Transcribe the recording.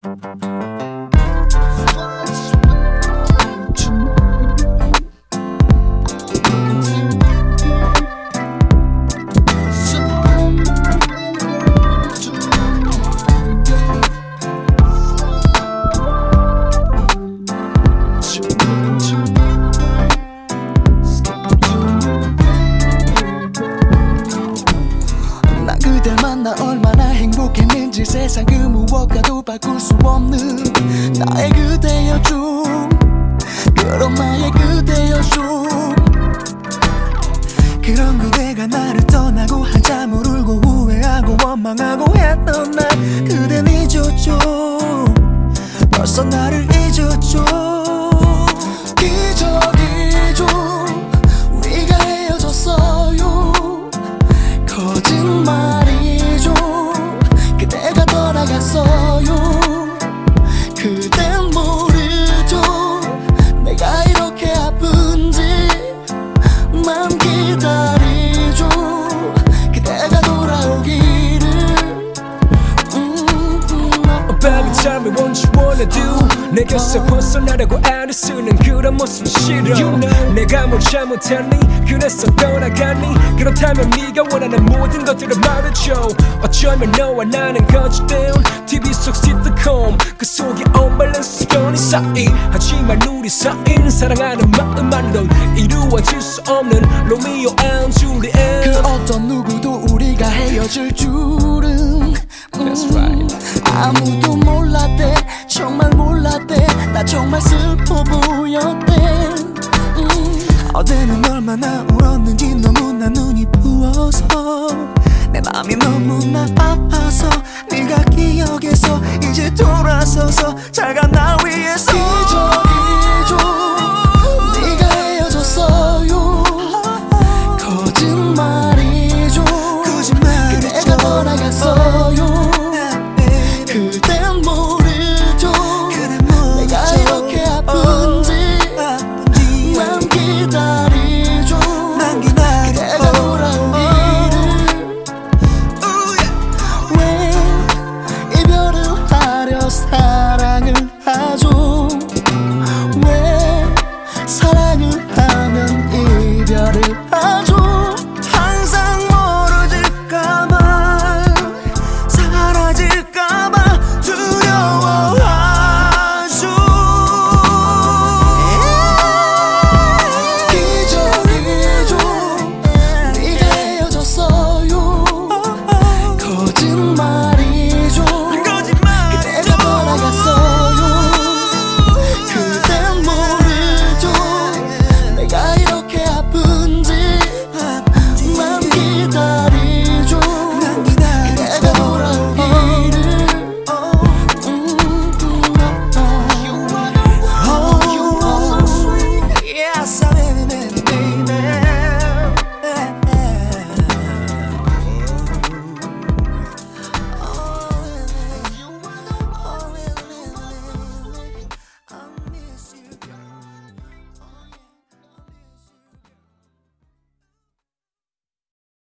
나 얼마나 행복했는지 세상 그 무엇과도 바꿀 수 없는 나의 그대여줘. 그런 나의 그대여줘. 그런 그대가 나를 떠나고 한참을 울고 후회하고 원망하고 했던 날 그댄 잊었죠. 벌써 나를 잊었죠. 기적이죠. 우리가 헤어졌어요. 거짓말이죠. 그대가 떠나갔어요. 그댄 모르죠. 내가 이렇게 아픈지 만 기다리죠. 그대가 돌아오기를. Baby tell me what you wanna do. 내게서 벗어나려고 애를 쓰는 그런 모습 싫어. You know 내가 뭘 잘못했니? 그래서 떠나갔니? 그렇다면 네가 원하는 모든 것들을 말해줘. 어쩌면 너와 나는 거짓된 TV 속 시트콤 그 속에 언밸런스 연이 쌓인 하지만 우리 사이는 사랑하는 마음만으론 이루어질 수 없는 로미오 앤 줄리엣. 그 어떤 누구도 우리가 헤어질 줄은 That's right. 아무도 몰랐대. 정말 몰랐대. 나 정말 슬퍼 보였대. 어제는 얼마나 울었는지 너무나 눈이 부어서 내 맘이 너무나 아파서 네가 기억해서 이제 돌아서서 차가운 나 위에서 기적이죠. 네가 헤어졌어요. 거짓말이죠. 그대가 떠나갔어요. 그댄 모르죠.